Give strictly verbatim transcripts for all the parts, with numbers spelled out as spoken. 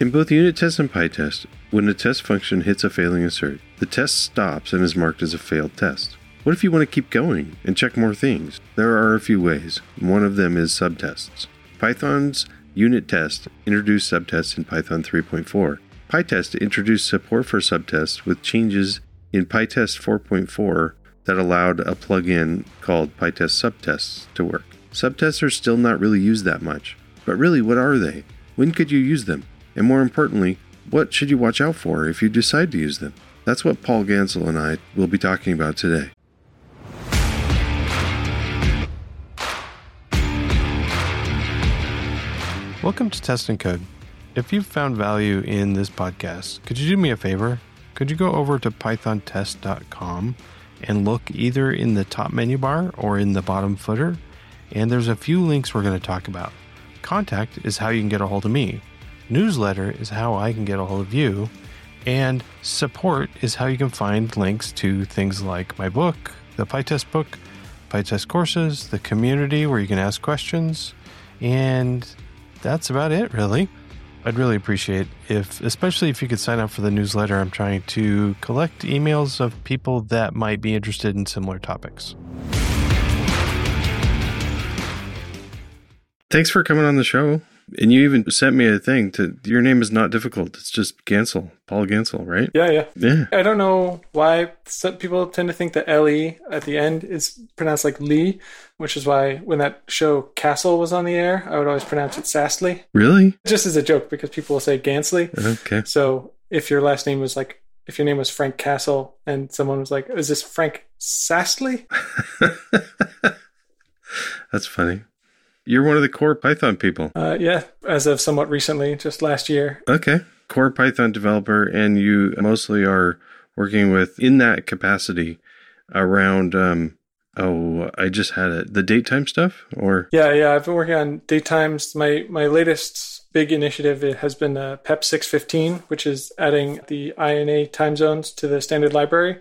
In both unit test and PyTest, when a test function hits a failing assert, the test stops and is marked as a failed test. What if you want to keep going and check more things? There are a few ways. One of them is subtests. Python's unit test introduced subtests in Python three point four. PyTest introduced support for subtests with changes in PyTest four point four that allowed a plugin called PyTest Subtests to work. Subtests are still not really used that much. But really, what are they? When could you use them? And more importantly, what should you watch out for if you decide to use them? That's what Paul Gansel and I will be talking about today. Welcome to Test and Code. If you've found value in this podcast, could you do me a favor? Could you go over to python test dot com and look either in the top menu bar or in the bottom footer? And there's a few links we're going to talk about. Contact is how you can get a hold of me. Newsletter is how I can get a hold of you. And support is how you can find links to things like my book, the PyTest book, PyTest courses, the community where you can ask questions, and that's about it, really. I'd really appreciate if, especially if you could sign up for the newsletter. I'm trying to collect emails of people that might be interested in similar topics. Thanks for coming on the show. And you even sent me a thing to, your name is not difficult. It's just Gansel, Paul Gansel, right? Yeah, yeah. Yeah. I don't know why some people tend to think that L E at the end is pronounced like Lee, which is why when that show Castle was on the air, I would always pronounce it Sastly. Really? Just as a joke, because people will say Gansley. Okay. So if your last name was like, if your name was Frank Castle and someone was like, is this Frank Sastly? That's funny. You're one of the core Python people. Uh, yeah, as of somewhat recently, just last year. Okay. Core Python developer, and you mostly are working with, in that capacity, around, um, oh, I just had it, the datetime stuff? Or Yeah, yeah, I've been working on datetimes. My my latest big initiative it has been uh, P E P six fifteen, which is adding the I N A time zones to the standard library.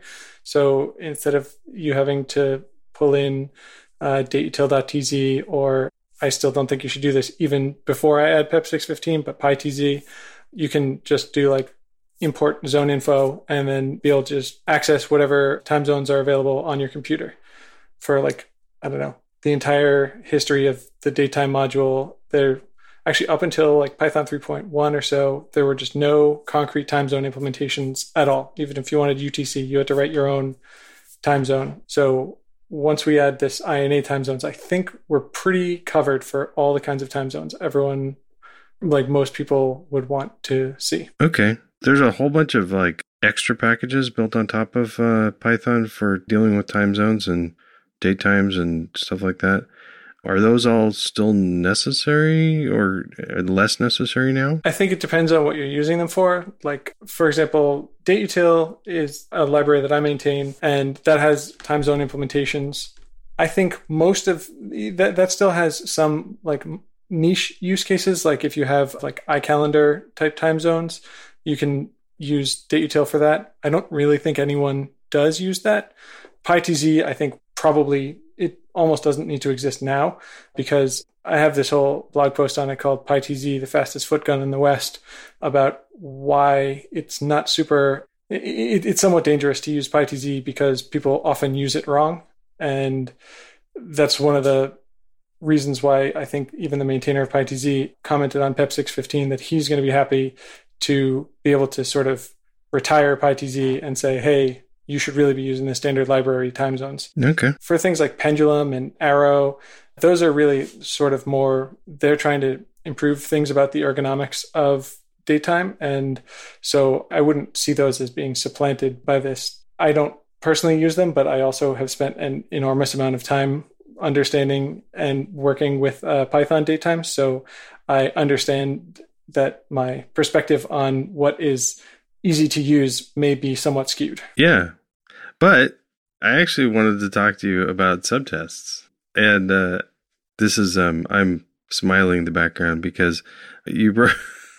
So instead of you having to pull in uh, dateutil.tz, or I still don't think you should do this even before I add P E P six fifteen, but PyTZ, you can just do like import zone info and then be able to just access whatever time zones are available on your computer for like, I don't know, the entire history of the datetime module. They're actually up until like Python three point one or so, there were just no concrete time zone implementations at all. Even if you wanted U T C, you had to write your own time zone. So once we add this I N A time zones, I think we're pretty covered for all the kinds of time zones everyone, like most people, would want to see. Okay. There's a whole bunch of like extra packages built on top of uh, Python for dealing with time zones and date times and stuff like that. Are those all still necessary or less necessary now? I think it depends on what you're using them for. Like, for example, dateutil is a library that I maintain, and that has time zone implementations. I think most of that, that still has some like niche use cases. Like if you have like iCalendar type time zones, you can use dateutil for that. I don't really think anyone does use that. PyTZ, I think probably it almost doesn't need to exist now, because I have this whole blog post on it called PyTZ, the fastest foot gun in the West, about why it's not super, it, it's somewhat dangerous to use PyTZ because people often use it wrong. And that's one of the reasons why I think even the maintainer of PyTZ commented on P E P six fifteen that he's going to be happy to be able to sort of retire PyTZ and say, hey, you should really be using the standard library time zones. Okay. For things like Pendulum and Arrow, those are really sort of more, they're trying to improve things about the ergonomics of datetime. And so I wouldn't see those as being supplanted by this. I don't personally use them, but I also have spent an enormous amount of time understanding and working with uh, Python datetime. So I understand that my perspective on what is easy to use may be somewhat skewed. Yeah. But I actually wanted to talk to you about subtests. And uh, this is, um, I'm smiling in the background because you brought,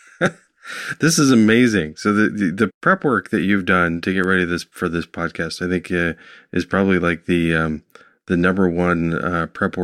this is amazing. So the, the, the prep work that you've done to get ready this for this podcast, I think uh, is probably like the, um, the number one uh, prep work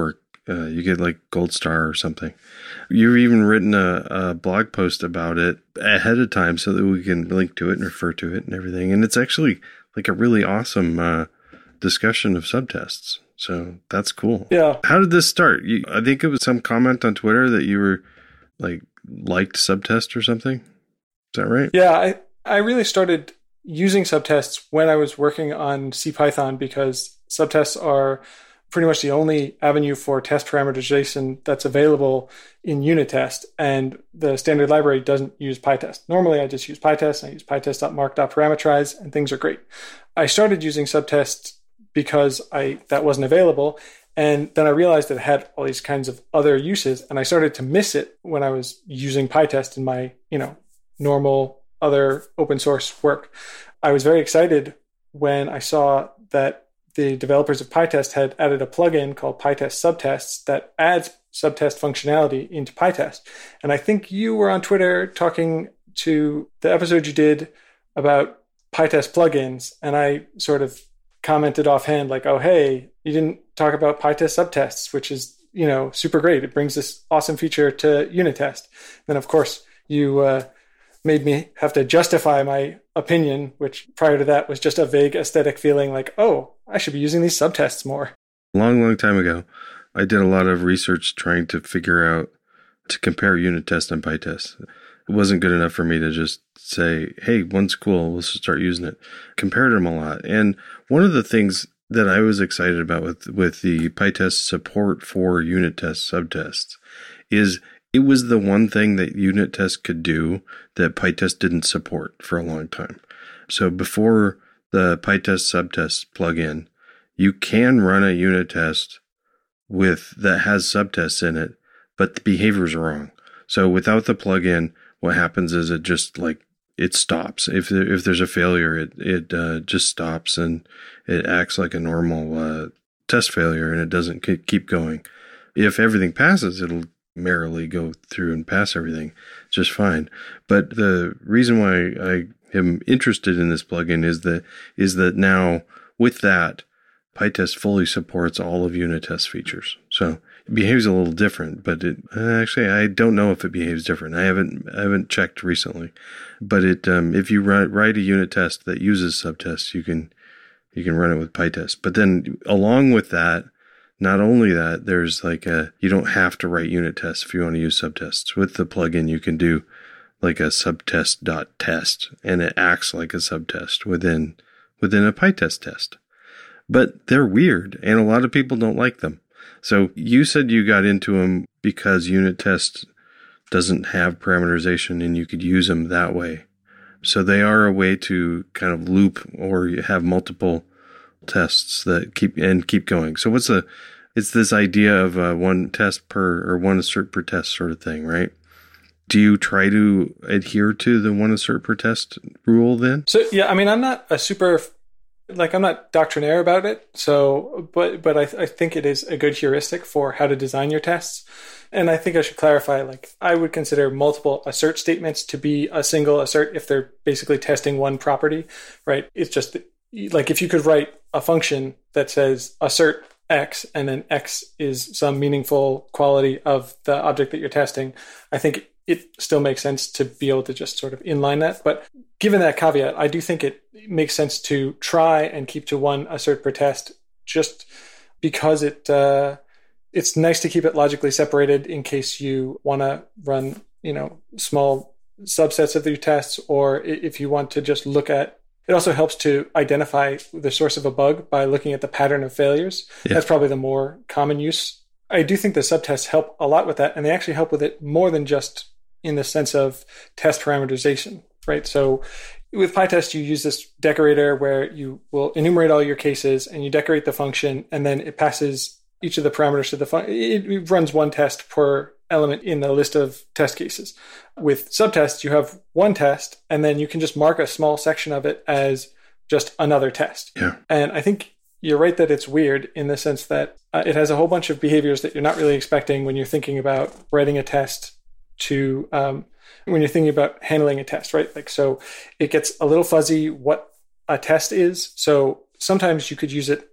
uh, you get like gold star or something. You've even written a, a blog post about it ahead of time so that we can link to it and refer to it and everything. And it's actually like a really awesome uh, discussion of subtests. So that's cool. Yeah. How did this start? You, I think it was some comment on Twitter that you were like liked subtest or something. Is that right? Yeah, I, I really started using subtests when I was working on CPython because subtests are pretty much the only avenue for test parameterization that's available in unit test, and the standard library doesn't use PyTest. Normally, I just use PyTest, and I use pytest.mark.parameterize, and things are great. I started using subtests because I that wasn't available, and then I realized that it had all these kinds of other uses, and I started to miss it when I was using PyTest in my, you know, normal other open source work. I was very excited when I saw that the developers of PyTest had added a plugin called PyTest Subtests that adds subtest functionality into PyTest. And I think you were on Twitter talking to the episode you did about PyTest plugins, and I sort of commented offhand like, oh, hey, you didn't talk about PyTest subtests, which is, you know, super great. It brings this awesome feature to unit test. Then, of course, you uh, made me have to justify my opinion, which prior to that was just a vague aesthetic feeling like, oh, I should be using these subtests more. A long, long time ago, I did a lot of research trying to figure out, to compare unit test and PyTest. It wasn't good enough for me to just say, hey, one's cool, let's start using it. Compared them a lot. And one of the things that I was excited about with, with the PyTest support for unit test subtests is it was the one thing that unit test could do that PyTest didn't support for a long time. So before the PyTest subtest plugin, you can run a unit test with that has subtests in it, but the behavior is wrong. So without the plugin, what happens is it just like it stops. If there, if there's a failure, it it uh, just stops and it acts like a normal uh, test failure, and it doesn't keep going. If everything passes, it'll merrily go through and pass everything just fine. But the reason why I am interested in this plugin is that is that now with that, PyTest fully supports all of unit test features. So it behaves a little different, but it actually I don't know if it behaves different. I haven't I haven't checked recently, but it um, if you write, write a unit test that uses subtests, you can you can run it with PyTest. But then along with that, not only that, there's like a, you don't have to write unit tests if you want to use subtests. With the plugin, you can do like a subtest.test, and it acts like a subtest within, within a PyTest test. But they're weird, and a lot of people don't like them. So you said you got into them because unit test doesn't have parameterization and you could use them that way. So they are a way to kind of loop or have multiple tests that keep and keep going. So what's the, it's this idea of uh, one test per or one assert per test sort of thing, right? Do you try to adhere to the one assert per test rule then? So yeah, I mean, I'm not a super, like I'm not doctrinaire about it. So, but but I, I think it is a good heuristic for how to design your tests. And I think I should clarify, like I would consider multiple assert statements to be a single assert if they're basically testing one property, right? It's just like if you could write a function that says assert X and then X is some meaningful quality of the object that you're testing, I think it still makes sense to be able to just sort of inline that. But given that caveat, I do think it makes sense to try and keep to one assert per test just because it uh, it's nice to keep it logically separated in case you want to run, you know, small subsets of your tests, or if you want to just look at. It also helps to identify the source of a bug by looking at the pattern of failures. Yeah. That's probably the more common use. I do think the subtests help a lot with that, and they actually help with it more than just in the sense of test parameterization, right? So with PyTest, you use this decorator where you will enumerate all your cases and you decorate the function, and then it passes each of the parameters to the function. It runs one test per element in the list of test cases. With subtests, you have one test, and then you can just mark a small section of it as just another test. Yeah. And I think you're right that it's weird in the sense that uh, it has a whole bunch of behaviors that you're not really expecting when you're thinking about writing a test to, um, when you're thinking about handling a test, right? Like, so it gets a little fuzzy what a test is. So sometimes you could use it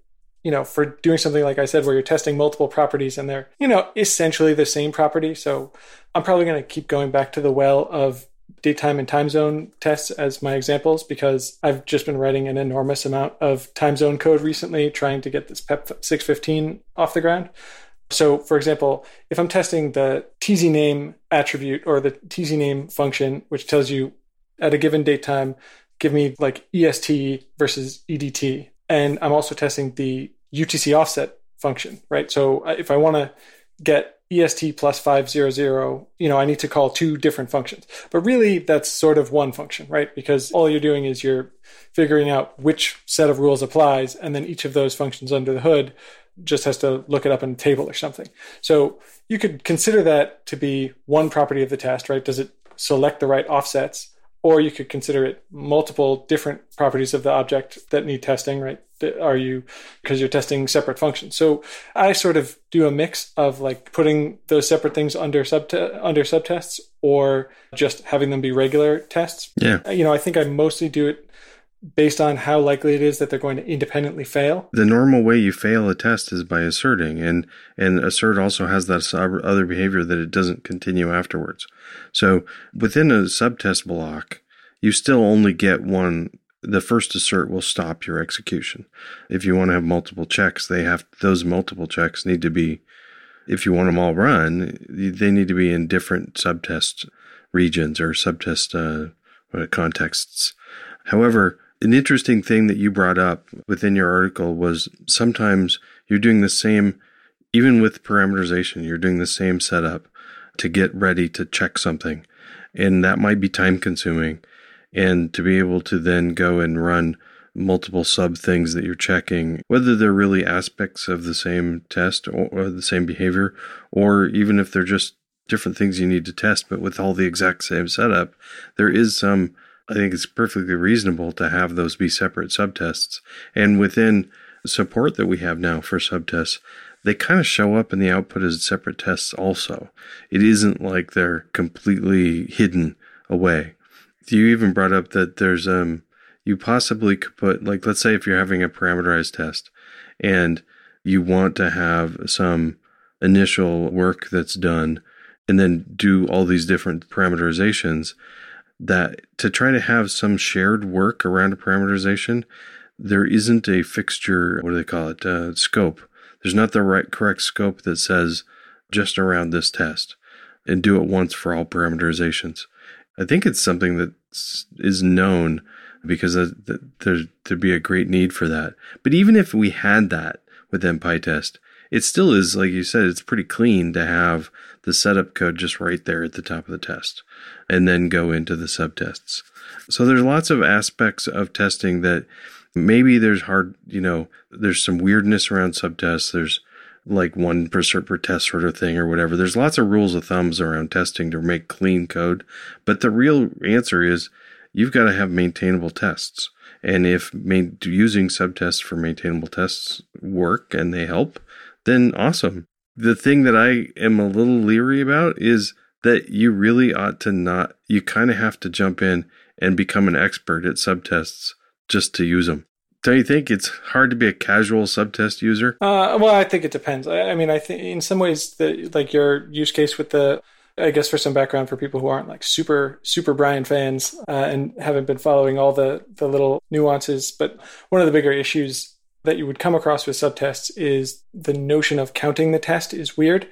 you know, for doing something like I said, where you're testing multiple properties and they're, you know, essentially the same property. So I'm probably going to keep going back to the well of date time and time zone tests as my examples, because I've just been writing an enormous amount of time zone code recently, trying to get this P E P six fifteen off the ground. So, for example, if I'm testing the tzname attribute or the tzname function, which tells you at a given date time, give me like E S T versus E D T. And I'm also testing the U T C offset function, right? So if I want to get E S T plus five hundred, you know, I need to call two different functions. But really, that's sort of one function, right? Because all you're doing is you're figuring out which set of rules applies, and then each of those functions under the hood just has to look it up in a table or something. So you could consider that to be one property of the test, right? Does it select the right offsets? Or you could consider it multiple different properties of the object that need testing, right? Are you, because you're testing separate functions. So I sort of do a mix of like putting those separate things under sub under subtests, or just having them be regular tests. Yeah. You know, I think I mostly do it based on how likely it is that they're going to independently fail. The normal way you fail a test is by asserting, and and assert also has that other behavior that it doesn't continue afterwards. So within a subtest block, you still only get one. The first assert will stop your execution. If you want to have multiple checks, they have those multiple checks need to be, if you want them all run, they need to be in different subtest regions or subtest uh, contexts. However, an interesting thing that you brought up within your article was sometimes you're doing the same, even with parameterization, you're doing the same setup to get ready to check something. And that might be time consuming. And to be able to then go and run multiple sub things that you're checking, whether they're really aspects of the same test or, or the same behavior, or even if they're just different things you need to test, but with all the exact same setup, there is some, I think it's perfectly reasonable to have those be separate subtests. And within support that we have now for subtests, they kind of show up in the output as separate tests also. It isn't like they're completely hidden away. You even brought up that there's, um, you possibly could put, like, let's say if you're having a parameterized test and you want to have some initial work that's done and then do all these different parameterizations, that to try to have some shared work around a parameterization, there isn't a fixture, what do they call it, uh, scope. There's not the right correct scope that says just around this test and do it once for all parameterizations. I think it's something that is known because there's, there'd be a great need for that. But even if we had that within PyTest, it still is, like you said, it's pretty clean to have the setup code just right there at the top of the test and then go into the subtests. So there's lots of aspects of testing that maybe there's hard, you know, there's some weirdness around subtests. There's like one per cert per test sort of thing or whatever. There's lots of rules of thumbs around testing to make clean code. But the real answer is you've got to have maintainable tests. And if main, using subtests for maintainable tests work and they help, then awesome. The thing that I am a little leery about is that you really ought to not, you kind of have to jump in and become an expert at subtests just to use them. Don't you think it's hard to be a casual subtest user? Uh, well, I think it depends. I, I mean, I think in some ways, the, like your use case with the, I guess for some background for people who aren't like super, super Brian fans uh, and haven't been following all the, the little nuances, but one of the bigger issues that you would come across with subtests is the notion of counting the test is weird.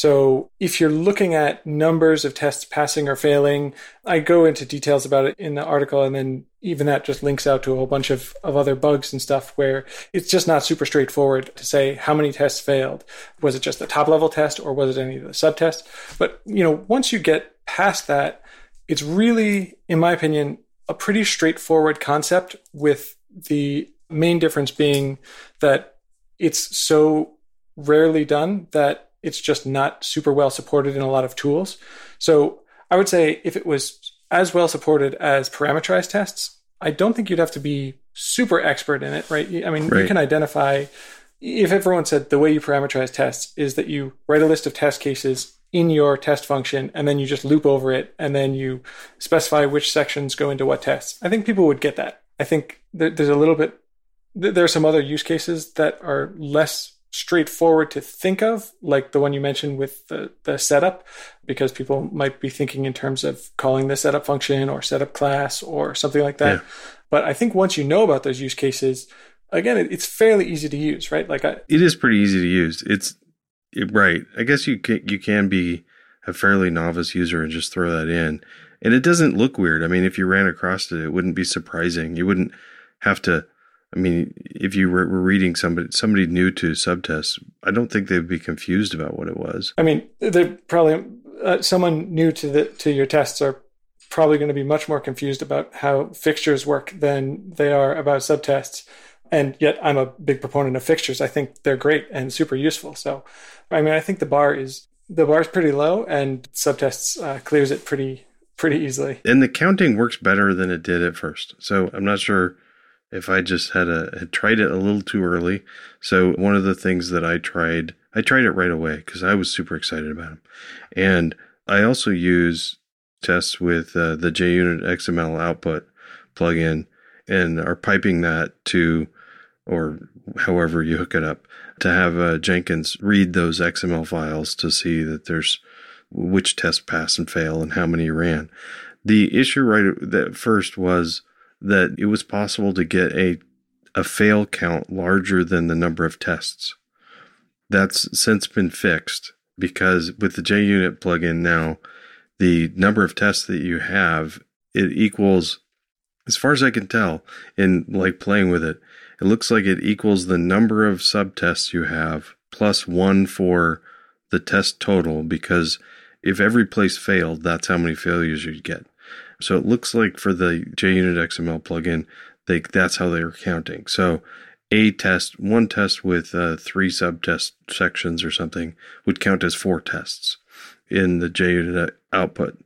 So if you're looking at numbers of tests passing or failing, I go into details about it in the article, and then even that just links out to a whole bunch of, of other bugs and stuff where it's just not super straightforward to say how many tests failed. Was it just the top level test or was it any of the subtests? But, you know, once you get past that, it's really, in my opinion, a pretty straightforward concept, with the main difference being that it's so rarely done that it's just not super well supported in a lot of tools. So I would say if it was as well supported as parameterized tests, I don't think you'd have to be super expert in it, right? I mean, right. You can identify, if everyone said the way you parameterize tests is that you write a list of test cases in your test function, and then you just loop over it, and then you specify which sections go into what tests, I think people would get that. I think there's a little bit th- there are some other use cases that are less straightforward to think of, like the one you mentioned with the, the setup, because people might be thinking in terms of calling the setup function or setup class or something like that. Yeah. But I think once you know about those use cases, again, it, it's fairly easy to use, right? Like I, it is pretty easy to use. It's it, right. I guess you can, you can be a fairly novice user and just throw that in, and it doesn't look weird. I mean, if you ran across it, it wouldn't be surprising. You wouldn't have to. I mean, if you were reading somebody somebody new to subtests, I don't think they'd be confused about what it was. I mean, they're probably uh, someone new to the to your tests are probably going to be much more confused about how fixtures work than they are about subtests. And yet, I'm a big proponent of fixtures. I think they're great and super useful. So, I mean, I think the bar is the bar is pretty low, and subtests uh, clears it pretty pretty easily. And the counting works better than it did at first. So, I'm not sure if I just had a had tried it a little too early. So one of the things that I tried, I tried it right away because I was super excited about them. And I also use tests with uh, the JUnit X M L output plugin and are piping that to, or however you hook it up, to have uh, Jenkins read those X M L files to see that there's which tests pass and fail and how many ran. The issue right at first was that it was possible to get a a fail count larger than the number of tests. That's since been fixed because with the JUnit plugin now, the number of tests that you have, it equals, as far as I can tell, in like playing with it, it looks like it equals the number of subtests you have plus one for the test total, because if every place failed, that's how many failures you'd get. So it looks like for the JUnit X M L plugin, they, that's how they were counting. So a test, one test with uh, three subtest sections or something would count as four tests in the JUnit output.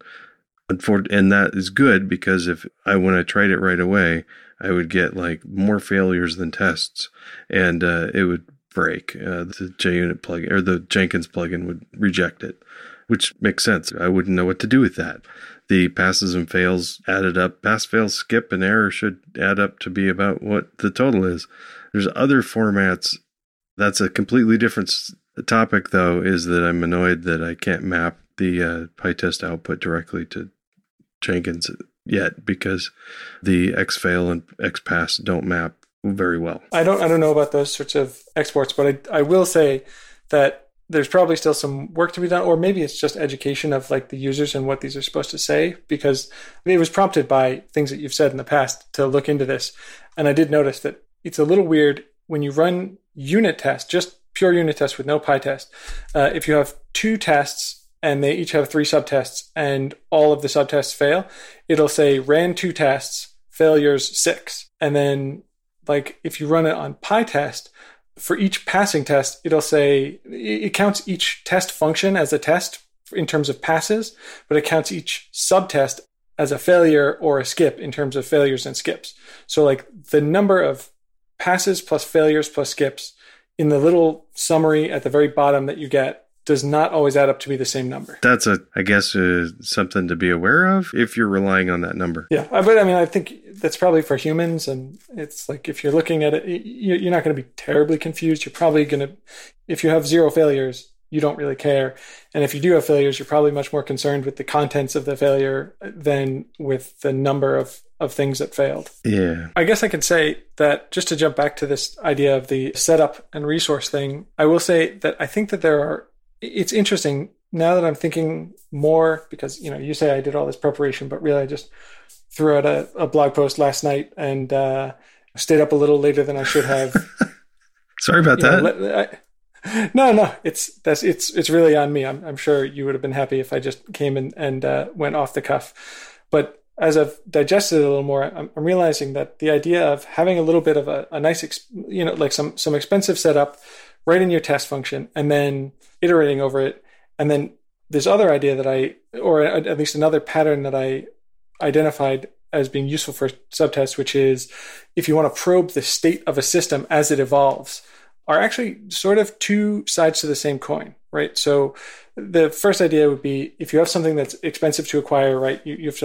And that is good because if I, when I tried it right away, I would get like more failures than tests, and uh, it would break. Uh, the JUnit plugin or the Jenkins plugin would reject it, which makes sense. I wouldn't know what to do with that. The passes and fails added up. Pass, fail, skip, and error should add up to be about what the total is. There's other formats. That's a completely different topic, though, is that I'm annoyed that I can't map the uh, PyTest output directly to Jenkins yet because the xfail and xpass don't map very well. I don't I don't know about those sorts of exports, but I I will say that there's probably still some work to be done, or maybe it's just education of like the users and what these are supposed to say, because it was prompted by things that you've said in the past to look into this. And I did notice that it's a little weird when you run unit tests, just pure unit tests with no PyTest. Uh, if you have two tests and they each have three subtests and all of the subtests fail, it'll say ran two tests, failures six. And then like if you run it on PyTest, for each passing test, it'll say, it counts each test function as a test in terms of passes, but it counts each subtest as a failure or a skip in terms of failures and skips. So like the number of passes plus failures plus skips in the little summary at the very bottom that you get does not always add up to be the same number. That's, a, I guess, uh, something to be aware of if you're relying on that number. Yeah, but I mean, I think that's probably for humans, and it's like if you're looking at it, you're not going to be terribly confused. You're probably going to, if you have zero failures, you don't really care. And if you do have failures, you're probably much more concerned with the contents of the failure than with the number of, of things that failed. Yeah. I guess I could say that, just to jump back to this idea of the setup and resource thing, I will say that I think that there are, it's interesting now that I'm thinking more, because, you know, you say I did all this preparation, but really I just threw out a, a blog post last night and uh, stayed up a little later than I should have. Sorry about you that. Know, let, I, no, no, it's that's it's it's really on me. I'm I'm sure you would have been happy if I just came in and uh, went off the cuff. But as I've digested it a little more, I'm, I'm realizing that the idea of having a little bit of a, a nice, ex, you know, like some some expensive setup right in your test function, and then iterating over it. And then this other idea that I, or at least another pattern that I identified as being useful for subtests, which is if you want to probe the state of a system as it evolves, are actually sort of two sides to the same coin, right? So the first idea would be if you have something that's expensive to acquire, right, you, you have to like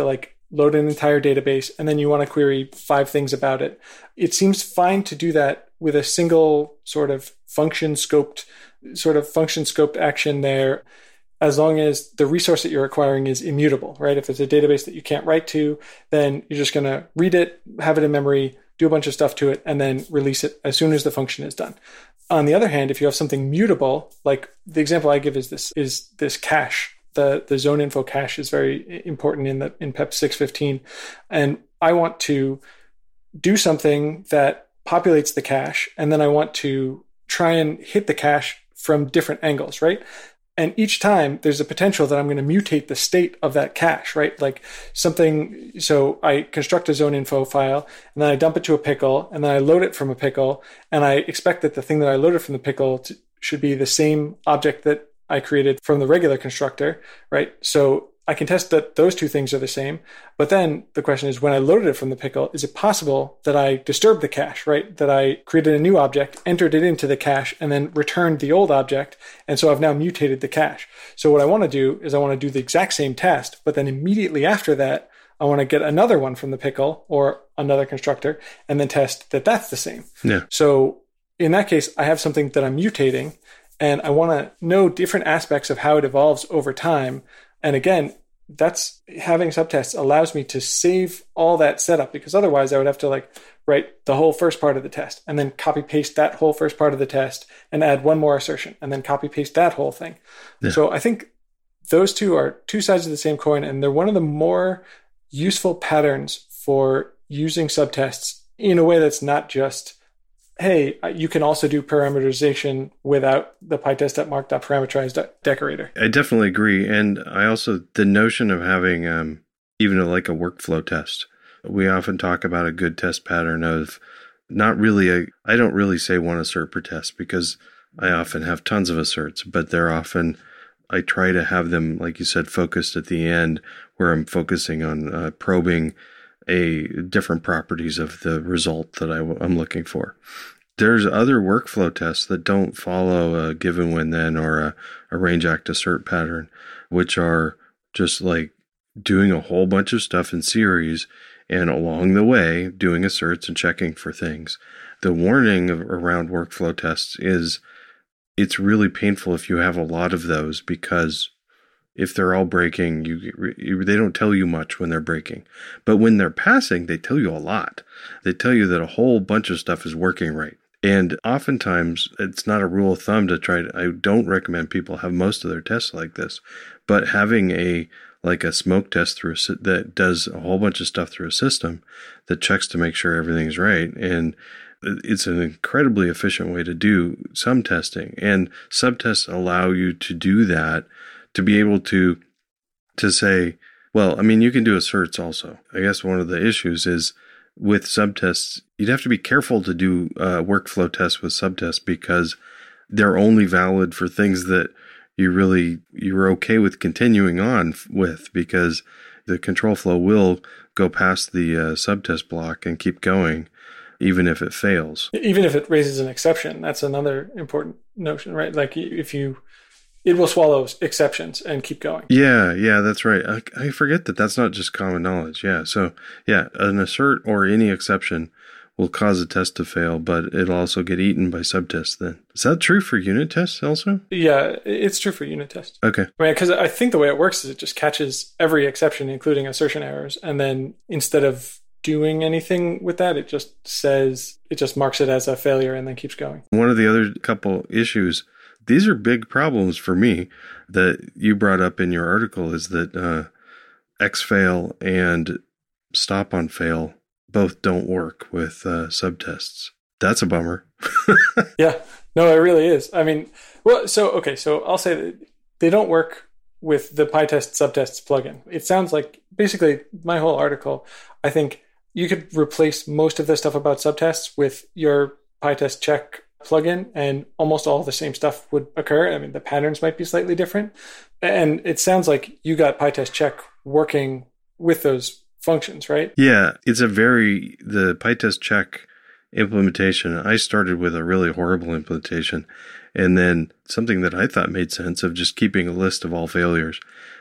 load an entire database, and then you want to query five things about it. It seems fine to do that with a single sort of function scoped, sort of function scoped action there, as long as the resource that you're acquiring is immutable, right? If it's a database that you can't write to, then you're just going to read it, have it in memory, do a bunch of stuff to it, and then release it as soon as the function is done. On the other hand, if you have something mutable, like the example I give is this is this cache. The the zone info cache is very important in the in P E P six fifteen, and I want to do something that populates the cache, and then I want to try and hit the cache from different angles, right? And each time there's a potential that I'm going to mutate the state of that cache, right? Like something, so I construct a zone info file and then I dump it to a pickle and then I load it from a pickle. And I expect that the thing that I loaded from the pickle to, should be the same object that I created from the regular constructor, right? So I can test that those two things are the same. But then the question is, when I loaded it from the pickle, is it possible that I disturbed the cache, right? That I created a new object, entered it into the cache, and then returned the old object. And so I've now mutated the cache. So what I want to do is I want to do the exact same test, but then immediately after that, I want to get another one from the pickle or another constructor and then test that that's the same. Yeah. So in that case, I have something that I'm mutating and I want to know different aspects of how it evolves over time. And again, that's having subtests allows me to save all that setup, because otherwise I would have to like write the whole first part of the test and then copy paste that whole first part of the test and add one more assertion and then copy paste that whole thing. Yeah. So I think those two are two sides of the same coin, and they're one of the more useful patterns for using subtests in a way that's not just, hey, you can also do parameterization without the pytest.mark.parameterize decorator. I definitely agree. And I also, the notion of having um, even a, like a workflow test, we often talk about a good test pattern of not really a, I don't really say one assert per test because I often have tons of asserts, but they're often, I try to have them, like you said, focused at the end where I'm focusing on uh, probing a different properties of the result that I, I'm looking for. There's other workflow tests that don't follow a given when then or a, a range act assert pattern, which are just like doing a whole bunch of stuff in series and along the way doing asserts and checking for things. The warning of, around workflow tests is it's really painful if you have a lot of those, because if they're all breaking, you, you they don't tell you much when they're breaking. But when they're passing, they tell you a lot. They tell you that a whole bunch of stuff is working right. And oftentimes, it's not a rule of thumb to try to, I don't recommend people have most of their tests like this, but having a, like a smoke test through a, that does a whole bunch of stuff through a system that checks to make sure everything's right. And it's an incredibly efficient way to do some testing. And subtests allow you to do that, to be able to, to say, well, I mean, you can do asserts also. I guess one of the issues is with subtests, you'd have to be careful to do uh, workflow tests with subtests because they're only valid for things that you really, you're okay with continuing on with, because the control flow will go past the uh, subtest block and keep going, even if it fails. Even if it raises an exception, that's another important notion, right? Like if you, it will swallow exceptions and keep going. Yeah, yeah, that's right. I, I forget that that's not just common knowledge. Yeah, so yeah, an assert or any exception will cause a test to fail, but it'll also get eaten by subtests then. Is that true for unit tests also? Yeah, it's true for unit tests. Okay. I mean, because I think the way it works is it just catches every exception, including assertion errors, and then instead of doing anything with that, it just says, it just marks it as a failure and then keeps going. One of the other couple issues, these are big problems for me that you brought up in your article, is that uh, xfail and stop on fail both don't work with uh, subtests. That's a bummer. Yeah, no, it really is. I mean, well, so, okay, so I'll say that they don't work with the PyTest subtests plugin. It sounds like basically my whole article, I think you could replace most of the stuff about subtests with your PyTest check plugin, and almost all the same stuff would occur. I mean, the patterns might be slightly different. And it sounds like you got PyTest check working with those functions, right? Yeah, it's a very, the PyTest check implementation, I started with a really horrible implementation, and then something that I thought made sense of just keeping a list of all failures.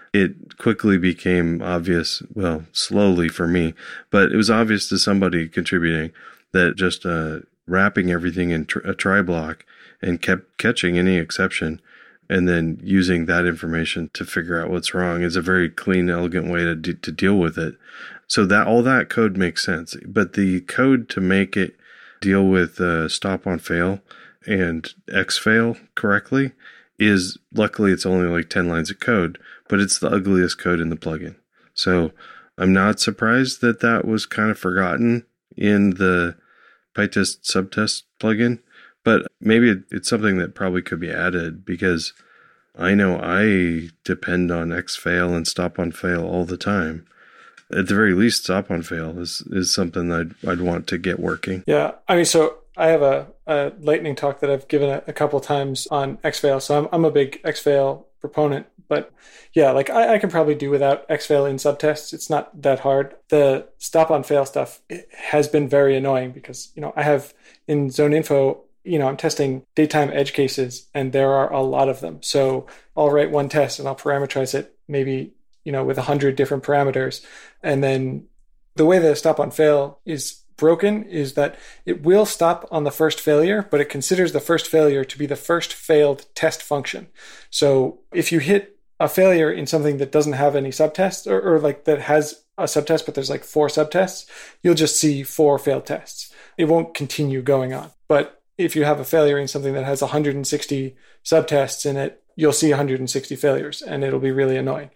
it quickly became obvious, well, slowly for me, but it was obvious to somebody contributing that just uh, wrapping everything in tr- a try block and kept catching any exception and then using that information to figure out what's wrong is a very clean, elegant way to d- to deal with it. So that all that code makes sense. But the code to make it deal with uh, stop on fail and exfail correctly is, luckily, it's only like ten lines of code, but it's the ugliest code in the plugin. So I'm not surprised that that was kind of forgotten in the PyTest subtest plugin, but maybe it, it's something that probably could be added, because I know I depend on exfail and stop on fail all the time. At the very least, stop on fail is, is something that I'd, I'd want to get working. Yeah. I mean, so I have a, a lightning talk that I've given a, a couple times on exfail. So I'm, I'm a big exfail proponent, but yeah, like I, I can probably do without exfail in subtests. It's not that hard. The stop on fail stuff has been very annoying because, you know, I have in ZoneInfo, you know, I'm testing datetime edge cases and there are a lot of them. So I'll write one test and I'll parameterize it maybe, you know, with a hundred different parameters. And then the way the stop on fail is broken is that it will stop on the first failure, but it considers the first failure to be the first failed test function. So if you hit a failure in something that doesn't have any subtests, or, or like that has a subtest, but there's like four subtests, you'll just see four failed tests. It won't continue going on. But if you have a failure in something that has one hundred sixty subtests in it, you'll see one hundred sixty failures, and it'll be really annoying.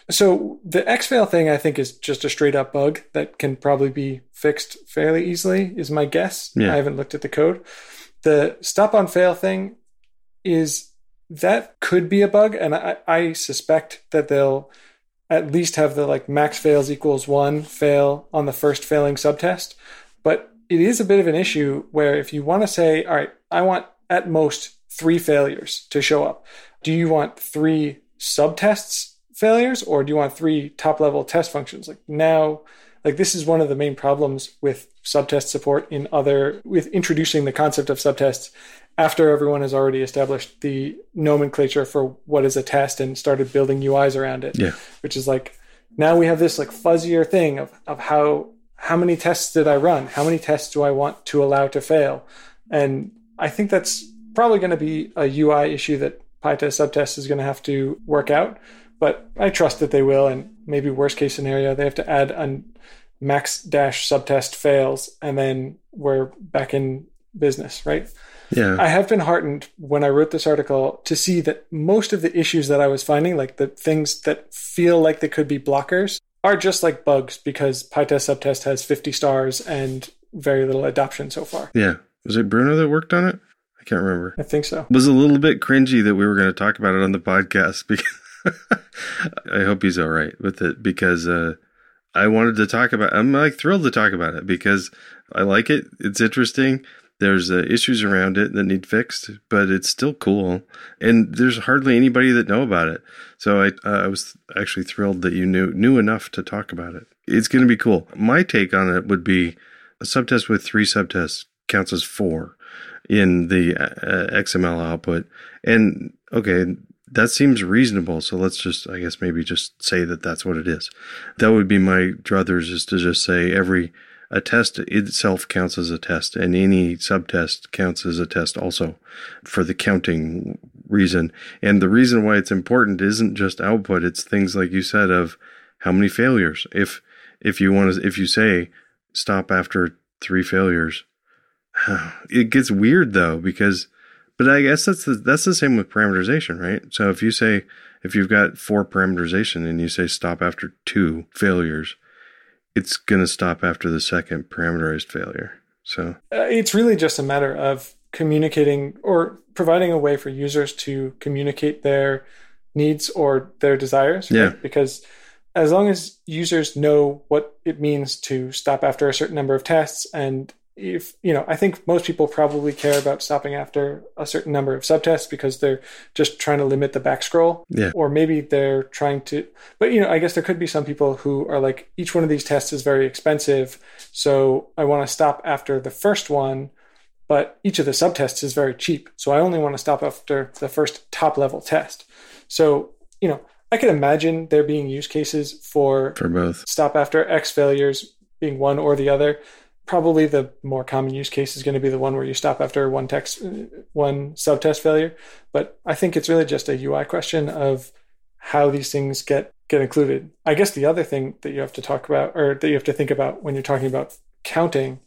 So the exfail thing, I think, is just a straight up bug that can probably be fixed fairly easily, is my guess. Yeah. I haven't looked at the code. The stop on fail thing is, that could be a bug. And I, I suspect that they'll at least have the like max fails equals one fail on the first failing subtest. But it is a bit of an issue where if you want to say, all right, I want at most three failures to show up. Do you want three subtests failures, or do you want three top level test functions? Like now, like this is one of the main problems with subtest support in other, with introducing the concept of subtests after everyone has already established the nomenclature for what is a test and started building U Is around it. Yeah. Which is like, now we have this like fuzzier thing of, of how, how many tests did I run? How many tests do I want to allow to fail? And I think that's probably going to be a U I issue that PyTest subtest is going to have to work out. But I trust that they will, and maybe worst case scenario, they have to add a max dash subtest fails, and then we're back in business, right? Yeah. I have been heartened when I wrote this article to see that most of the issues that I was finding, like the things that feel like they could be blockers, are just like bugs because PyTest subtest has fifty stars and very little adoption so far. Yeah. Was it Bruno that worked on it? I can't remember. I think so. It was a little bit cringy that we were going to talk about it on the podcast because I hope he's all right with it, because uh, I wanted to talk about, I'm like thrilled to talk about it because I like it. It's interesting. There's uh, issues around it that need fixed, but it's still cool. And there's hardly anybody that know about it. So I uh, I was actually thrilled that you knew knew enough to talk about it. It's going to be cool. My take on it would be a subtest with three subtests counts as four in the uh, X M L output. And okay, that seems reasonable. So let's just, I guess, maybe just say that that's what it is. That would be my druthers, is to just say every, a test itself counts as a test, and any subtest counts as a test also for the counting reason. And the reason why it's important isn't just output. It's things like you said of how many failures. If, if you want to, if you say stop after three failures, it gets weird though, because, but I guess that's the, that's the same with parameterization, right? So if you say, if you've got four parameterization and you say stop after two failures, it's going to stop after the second parameterized failure. So uh, it's really just a matter of communicating or providing a way for users to communicate their needs or their desires. Right? Yeah. Because as long as users know what it means to stop after a certain number of tests, and if, you know, I think most people probably care about stopping after a certain number of subtests because they're just trying to limit the back scroll. Yeah. Or maybe they're trying to, but, you know, I guess there could be some people who are like, each one of these tests is very expensive, so I want to stop after the first one, but each of the subtests is very cheap, so I only want to stop after the first top level test. So, you know, I can imagine there being use cases for, for both. Stop after X failures being one or the other. Probably the more common use case is going to be the one where you stop after one text, one subtest failure. But I think it's really just a U I question of how these things get, get included. I guess the other thing that you have to talk about, or that you have to think about when you're talking about counting,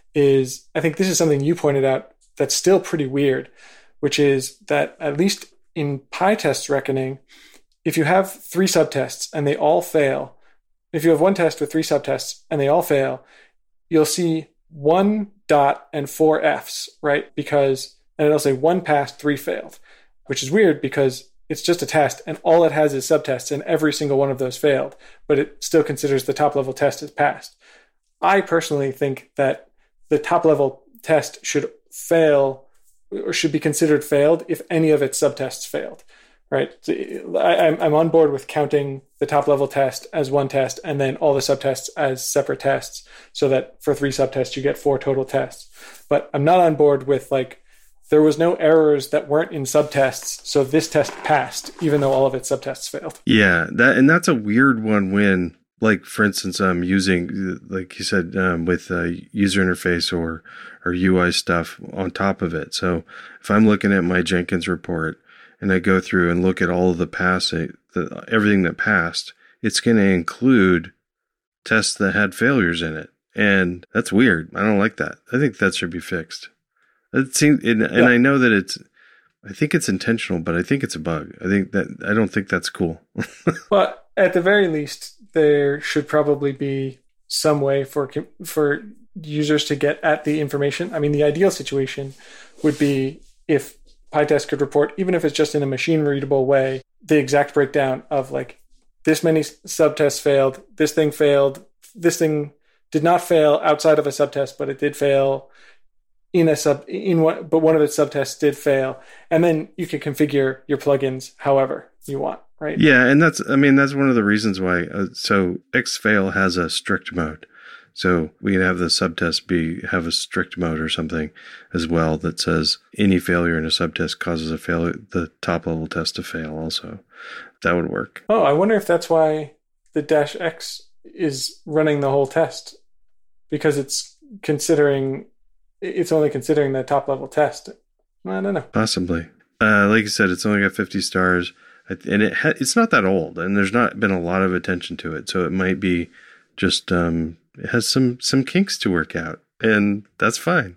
is I think this is something you pointed out that's still pretty weird, which is that at least in PyTest's reckoning, if you have three subtests and they all fail, if you have one test with three subtests and they all fail, you'll see one dot and four Fs, right? Because, and it'll say one passed, three failed, which is weird because it's just a test and all it has is subtests and every single one of those failed, but it still considers the top level test as passed. I personally think that the top level test should fail or should be considered failed if any of its subtests failed, right? So I, I'm on board with counting the top level test as one test and then all the subtests as separate tests so that for three subtests you get four total tests. But I'm not on board with like, there was no errors that weren't in subtests, so this test passed, even though all of its subtests failed. Yeah, that and that's a weird one when, like, for instance, I'm using, like you said, um, with uh, user interface or, or U I stuff on top of it. So if I'm looking at my Jenkins report and I go through and look at all of the passing, the, everything that passed, it's going to include tests that had failures in it. And that's weird. I don't like that. I think that should be fixed. It seems, and, and yeah. I know that it's, I think it's intentional, but I think it's a bug. I think that, I don't think that's cool. Well, at the very least, there should probably be some way for, for users to get at the information. I mean, the ideal situation would be if PyTest could report, even if it's just in a machine readable way, the exact breakdown of like, this many subtests failed, this thing failed, this thing did not fail outside of a subtest, but it did fail in a sub in one, but one of its subtests did fail, and then you can configure your plugins however you want, right? Yeah, and that's I mean that's one of the reasons why. Uh, so Xfail has a strict mode, so we can have the subtest be have a strict mode or something as well that says any failure in a subtest causes a failure the top level test to fail. Also, that would work. Oh, I wonder if that's why the dash X is running the whole test, because it's considering. It's only considering the top level test. I don't know. Possibly. Uh, like you said, it's only got fifty stars, and it ha- it's not that old, and there's not been a lot of attention to it. So it might be just um, it has some some kinks to work out, and that's fine.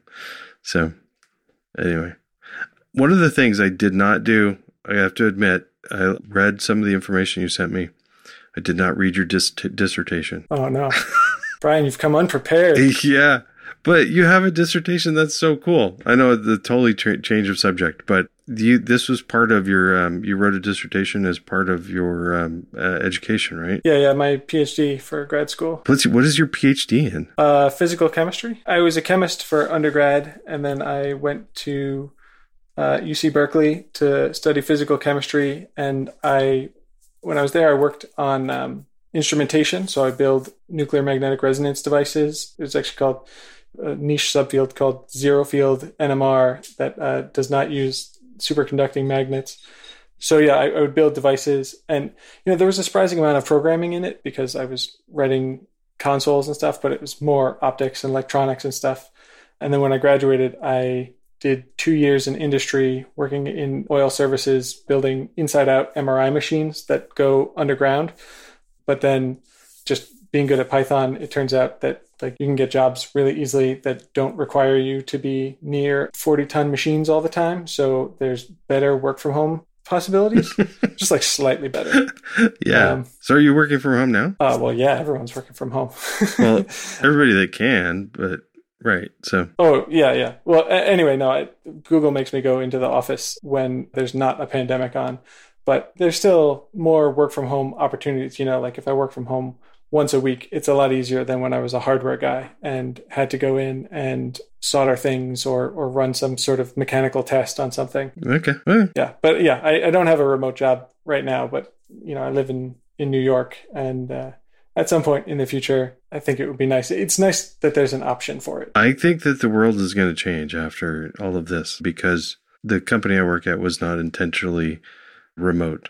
So anyway, one of the things I did not do, I have to admit, I read some of the information you sent me. I did not read your dis- dissertation. Oh no, Brian, you've come unprepared. Yeah. But you have a dissertation that's so cool. I know the totally tra- change of subject, but you this was part of your, um, you wrote a dissertation as part of your um, uh, education, right? Yeah, yeah, my PhD for grad school. Let's see, what is your PhD in? Uh, physical chemistry. I was a chemist for undergrad, and then I went to uh, U C Berkeley to study physical chemistry, and I, when I was there, I worked on um, instrumentation, so I build nuclear magnetic resonance devices. It was actually called a niche subfield called zero field N M R that uh, does not use superconducting magnets. So yeah, I, I would build devices, and you know there was a surprising amount of programming in it because I was writing consoles and stuff, but it was more optics and electronics and stuff. And then when I graduated, I did two years in industry working in oil services, building inside out M R I machines that go underground. But then just being good at Python, it turns out that like you can get jobs really easily that don't require you to be near forty ton machines all the time. So there's better work from home possibilities, just like slightly better. Yeah. Um, so are you working from home now? Uh, well, yeah, everyone's working from home. Well, everybody that can, but right. So. Oh, yeah, yeah. Well, anyway, no, I, Google makes me go into the office when there's not a pandemic on, but there's still more work from home opportunities. You know, like if I work from home once a week, it's a lot easier than when I was a hardware guy and had to go in and solder things or or run some sort of mechanical test on something. Okay. Well. Yeah. But yeah, I, I don't have a remote job right now, but you know, I live in, in New York, and uh, at some point in the future, I think it would be nice. It's nice that there's an option for it. I think that the world is going to change after all of this because the company I work at was not intentionally remote.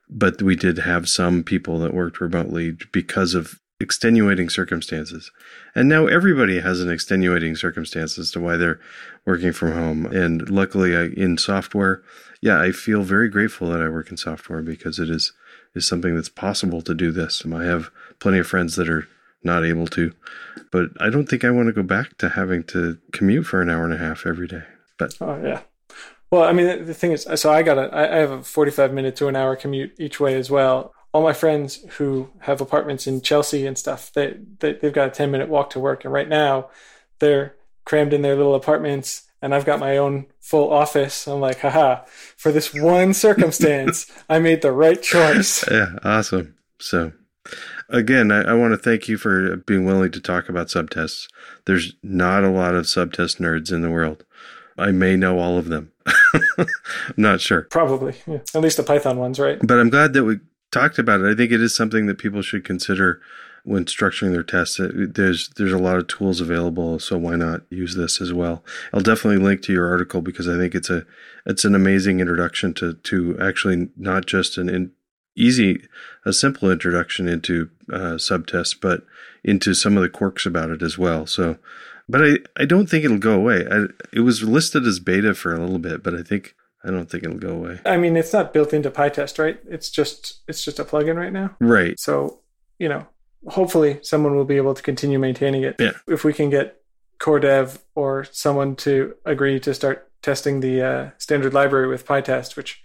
but we did have some people that worked remotely because of extenuating circumstances. And now everybody has an extenuating circumstance as to why they're working from home. And luckily I, in software, yeah, I feel very grateful that I work in software because it is, is something that's possible to do this. And I have plenty of friends that are not able to, but I don't think I want to go back to having to commute for an hour and a half every day. But oh yeah. Well, I mean, the thing is, so I got a, I have a forty-five minute to an hour commute each way as well. All my friends who have apartments in Chelsea and stuff, they, they, they've got a ten minute walk to work. And right now they're crammed in their little apartments and I've got my own full office. I'm like, haha, for this one circumstance, I made the right choice. Yeah, awesome. So again, I, I want to thank you for being willing to talk about subtests. There's not a lot of subtest nerds in the world. I may know all of them. I'm not sure. Probably. Yeah. At least the Python ones, right? But I'm glad that we talked about it. I think it is something that people should consider when structuring their tests. There's there's a lot of tools available, so why not use this as well? I'll definitely link to your article because I think it's a it's an amazing introduction to to actually not just an in, easy, a simple introduction into uh, subtests, but into some of the quirks about it as well. So, but I, I don't think it'll go away. I, it was listed as beta for a little bit, but I think I don't think it'll go away. I mean, it's not built into PyTest, right? It's just it's just a plugin right now. Right. So, you know, hopefully someone will be able to continue maintaining it. Yeah. If we can get core dev or someone to agree to start testing the uh, standard library with PyTest, which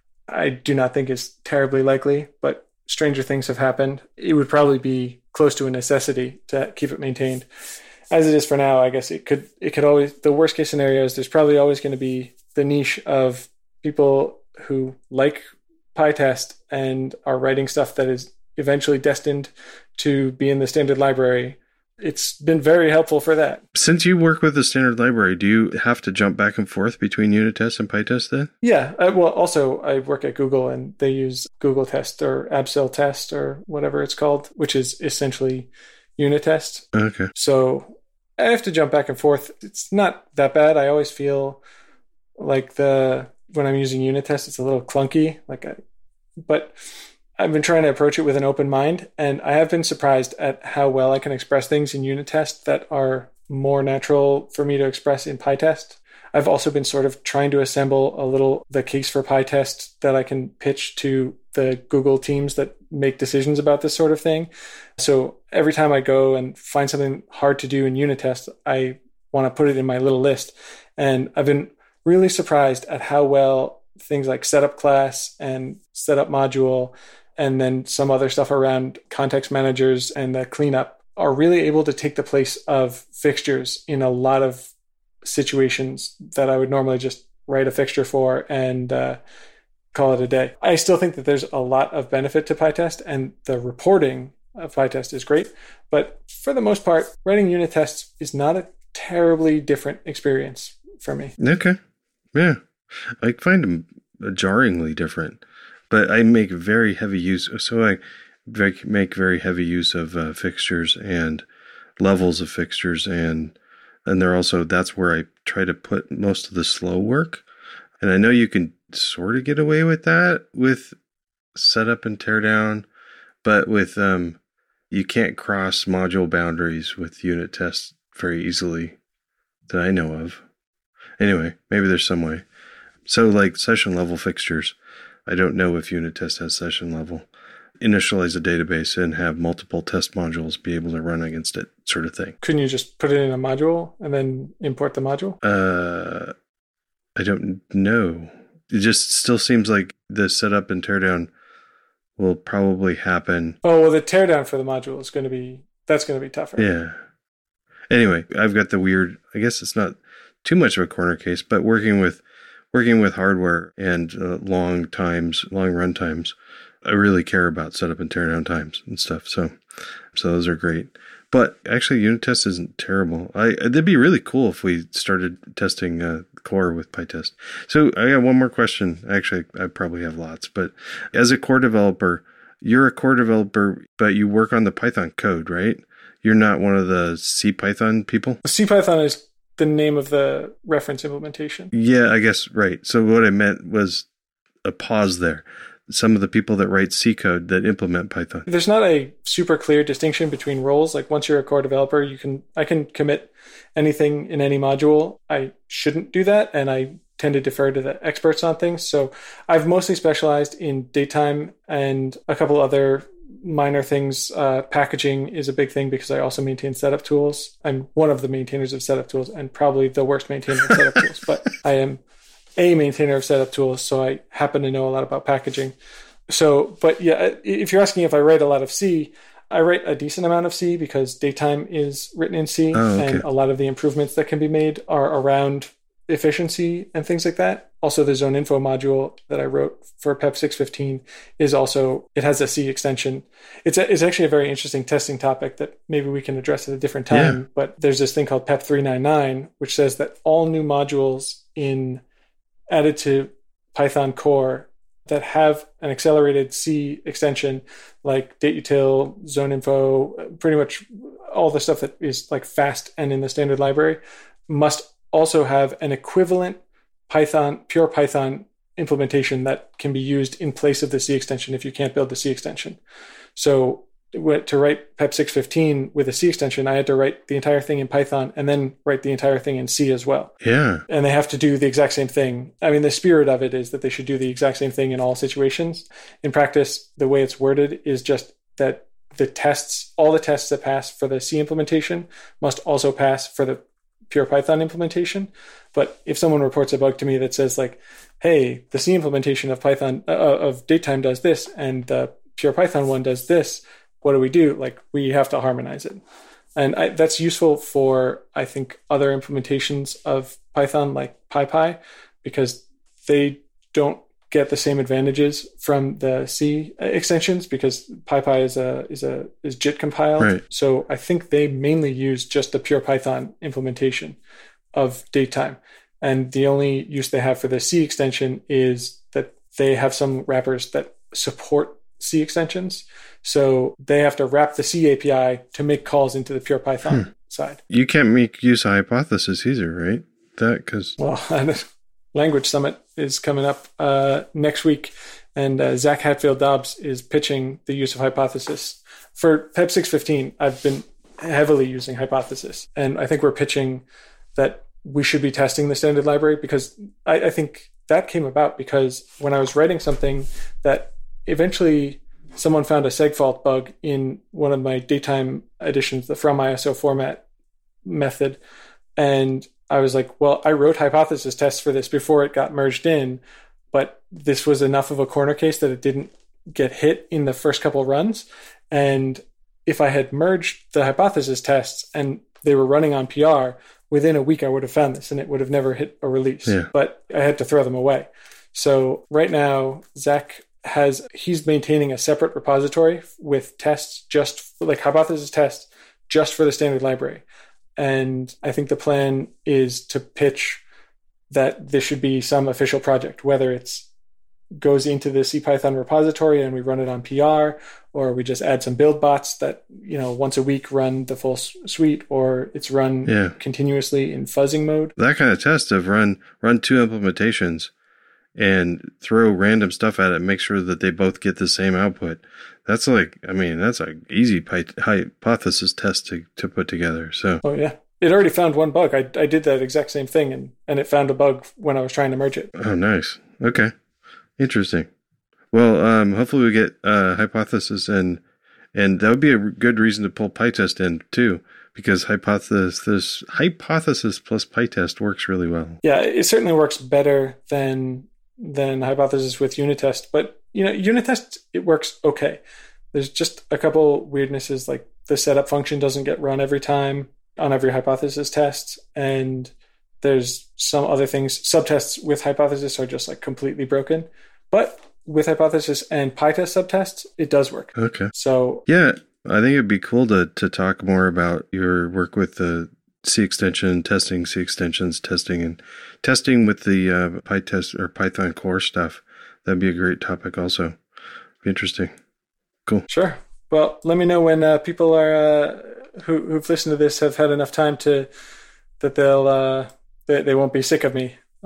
I do not think is terribly likely, but stranger things have happened. It would probably be close to a necessity to keep it maintained. As it is for now, I guess it could it could always, the worst case scenario is there's probably always going to be the niche of people who like PyTest and are writing stuff that is eventually destined to be in the standard library. It's been very helpful for that. Since you work with the standard library, do you have to jump back and forth between unit tests and PyTest then? Yeah. I, well, also, I work at Google and they use Google Test or Abcel Test or whatever it's called, which is essentially unit test. Okay. So I have to jump back and forth. It's not that bad. I always feel like the when I'm using unit test, it's a little clunky. Like, I, but I've been trying to approach it with an open mind, and I have been surprised at how well I can express things in unit test that are more natural for me to express in PyTest. I've also been sort of trying to assemble a little the case for PyTest that I can pitch to the Google teams that make decisions about this sort of thing. So every time I go and find something hard to do in unit test, I want to put it in my little list. And I've been really surprised at how well things like setup class and setup module and then some other stuff around context managers and the cleanup are really able to take the place of fixtures in a lot of situations that I would normally just write a fixture for and uh, call it a day. I still think that there's a lot of benefit to PyTest, and the reporting of PyTest is great. But for the most part, writing unit tests is not a terribly different experience for me. Okay. Yeah. I find them jarringly different. But I make very heavy use, so I make very heavy use of uh, fixtures and levels of fixtures, and and they're also, that's where I try to put most of the slow work. And I know you can sort of get away with that with setup and teardown, but with um, you can't cross module boundaries with unit tests very easily that I know of. Anyway, maybe there's some way. So like session level fixtures. I don't know if unit test has session level. Initialize a database and have multiple test modules be able to run against it, sort of thing. Couldn't you just put it in a module and then import the module? Uh, I don't know. It just still seems like the setup and teardown will probably happen. Oh, well, the teardown for the module is going to be, that's going to be tougher. Yeah. Anyway, I've got the weird, I guess it's not too much of a corner case, but working with Working with hardware and uh, long times, long run times, I really care about setup and teardown times and stuff. So, so those are great. But actually, unit test isn't terrible. I it'd be really cool if we started testing uh, core with PyTest. So I got one more question. Actually, I probably have lots. But as a core developer, you're a core developer, but you work on the Python code, right? You're not one of the CPython people? CPython is the name of the reference implementation. Yeah, I guess, right. So what I meant was a pause there. some of the people that write C code that implement Python? There's not a super clear distinction between roles. Like once you're a core developer, you can I can commit anything in any module. I shouldn't do that, and I tend to defer to the experts on things. So I've mostly specialized in datetime and a couple other minor things. Uh, packaging is a big thing because I also maintain setup tools. I'm one of the maintainers of setup tools and probably the worst maintainer of setup tools, but I am a maintainer of setup tools, so I happen to know a lot about packaging. So, but yeah, if you're asking if I write a lot of C, I write a decent amount of C because datetime is written in C, oh, okay. and a lot of the improvements that can be made are around efficiency and things like that. Also, the zone info module that I wrote for P E P six fifteen is also, it has a C extension. It's a, it's actually a very interesting testing topic that maybe we can address at a different time. Yeah. But there's this thing called P E P three ninety-nine, which says that all new modules in added to Python core that have an accelerated C extension, like dateutil, zone info, pretty much all the stuff that is like fast and in the standard library, must also have an equivalent Python, pure Python implementation that can be used in place of the C extension if you can't build the C extension. So to write P E P six fifteen with a C extension, I had to write the entire thing in Python and then write the entire thing in C as well. Yeah. And they have to do the exact same thing. I mean, the spirit of it is that they should do the exact same thing in all situations. In practice, the way it's worded is just that the tests, all the tests that pass for the C implementation must also pass for the pure Python implementation. But if someone reports a bug to me that says like, hey, the C implementation of Python, uh, of datetime does this and the pure Python one does this, what do we do? Like, we have to harmonize it. And I, that's useful for, I think, other implementations of Python like PyPy, because they don't get the same advantages from the C extensions because PyPy is a is a is JIT compiled. Right. So I think they mainly use just the pure Python implementation of datetime. And the only use they have for the C extension is that they have some wrappers that support C extensions. So they have to wrap the C A P I to make calls into the pure Python hmm. side. You can't make use of Hypothesis either, right? That because well, Language Summit is coming up uh, next week, and uh, Zach Hatfield-Dobbs is pitching the use of Hypothesis. For P E P six fifteen, I've been heavily using Hypothesis, and I think we're pitching that we should be testing the standard library because I, I think that came about because when I was writing something that eventually someone found a segfault bug in one of my datetime editions, the from I S O format method, and I was like, well, I wrote hypothesis tests for this before it got merged in, but this was enough of a corner case that it didn't get hit in the first couple runs. And if I had merged the hypothesis tests and they were running on P R, within a week I would have found this and it would have never hit a release. Yeah. But I had to throw them away. So right now, Zach has, he's maintaining a separate repository with tests, just like hypothesis tests, just for the standard library. And I think the plan is to pitch that this should be some official project, whether it's goes into the CPython repository and we run it on P R, or we just add some build bots that, you know, once a week run the full suite, or it's run yeah. continuously in fuzzing mode. That kind of test of run run two implementations and throw random stuff at it, make sure that they both get the same output. That's like, I mean, that's an easy py- hypothesis test to, to put together. So, oh yeah, it already found one bug. I I did that exact same thing, and and it found a bug when I was trying to merge it. Oh, nice. Okay, interesting. Well, um, hopefully we get uh, hypothesis, and and that would be a good reason to pull PyTest in too, because hypothesis hypothesis plus PyTest works really well. Yeah, it certainly works better than than hypothesis with unit test, but you know, unit test, it works okay. There's just a couple weirdnesses, like the setup function doesn't get run every time on every hypothesis test, and there's some other things. Subtests with hypothesis are just like completely broken, but with hypothesis and PyTest subtests, it does work. Okay. So yeah, I think it'd be cool to to talk more about your work with the C extension, testing C extensions, testing and testing with the uh, PyTest or Python core stuff. That'd be a great topic also. Be interesting. Cool. Sure. Well, let me know when uh, people are uh, who, who've listened to this have had enough time to that they'll uh, they, they won't be sick of me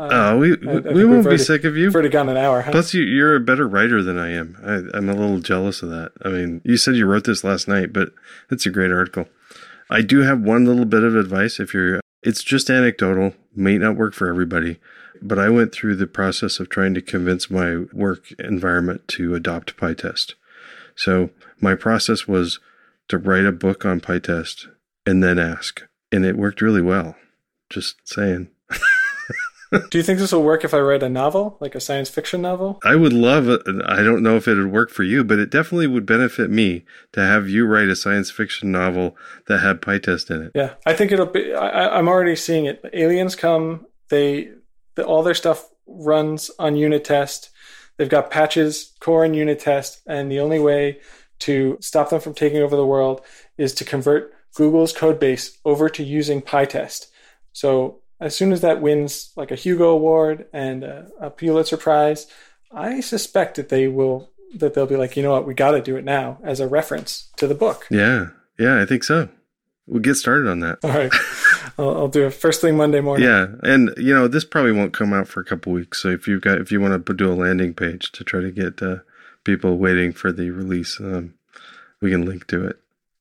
Uh, oh, we, I, I we won't be already, sick of you. We've already gone an hour. Huh? Plus, you, you're a better writer than I am. I, I'm a little jealous of that. I mean, you said you wrote this last night, but it's a great article. I do have one little bit of advice. If you're, it's just anecdotal, may not work for everybody, but I went through the process of trying to convince my work environment to adopt PyTest. So my process was to write a book on PyTest and then ask, and it worked really well. Just saying. Do you think this will work if I write a novel, like a science fiction novel? I would love it. I don't know if it would work for you, but it definitely would benefit me to have you write a science fiction novel that had PyTest in it. Yeah, I think it'll be, I, I'm already seeing it. Aliens come, they, the, all their stuff runs on unit test. They've got patches, core and unit test, and the only way to stop them from taking over the world is to convert Google's code base over to using PyTest. So as soon as that wins like a Hugo Award and a, a Pulitzer Prize, I suspect that they will, that they'll be like, you know what, we got to do it now as a reference to the book. Yeah. Yeah, I think so. We'll get started on that. All right. I'll, I'll do it first thing Monday morning. Yeah. And, you know, this probably won't come out for a couple weeks. So if you've got, if you want to do a landing page to try to get uh, people waiting for the release, um, we can link to it.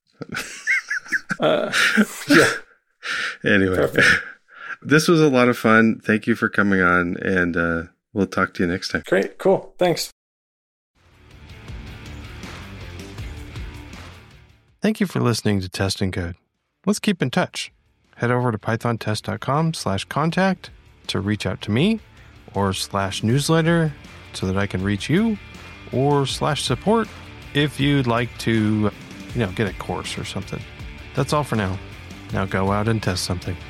uh, yeah. Anyway. Perfect. This was a lot of fun. Thank you for coming on, and uh, we'll talk to you next time. Great. Cool. Thanks. Thank you for listening to Test and Code. Let's keep in touch. Head over to pythontest.com slash contact to reach out to me, or slash newsletter so that I can reach you, or slash support if you'd like to, you know, get a course or something. That's all for now. Now go out and test something.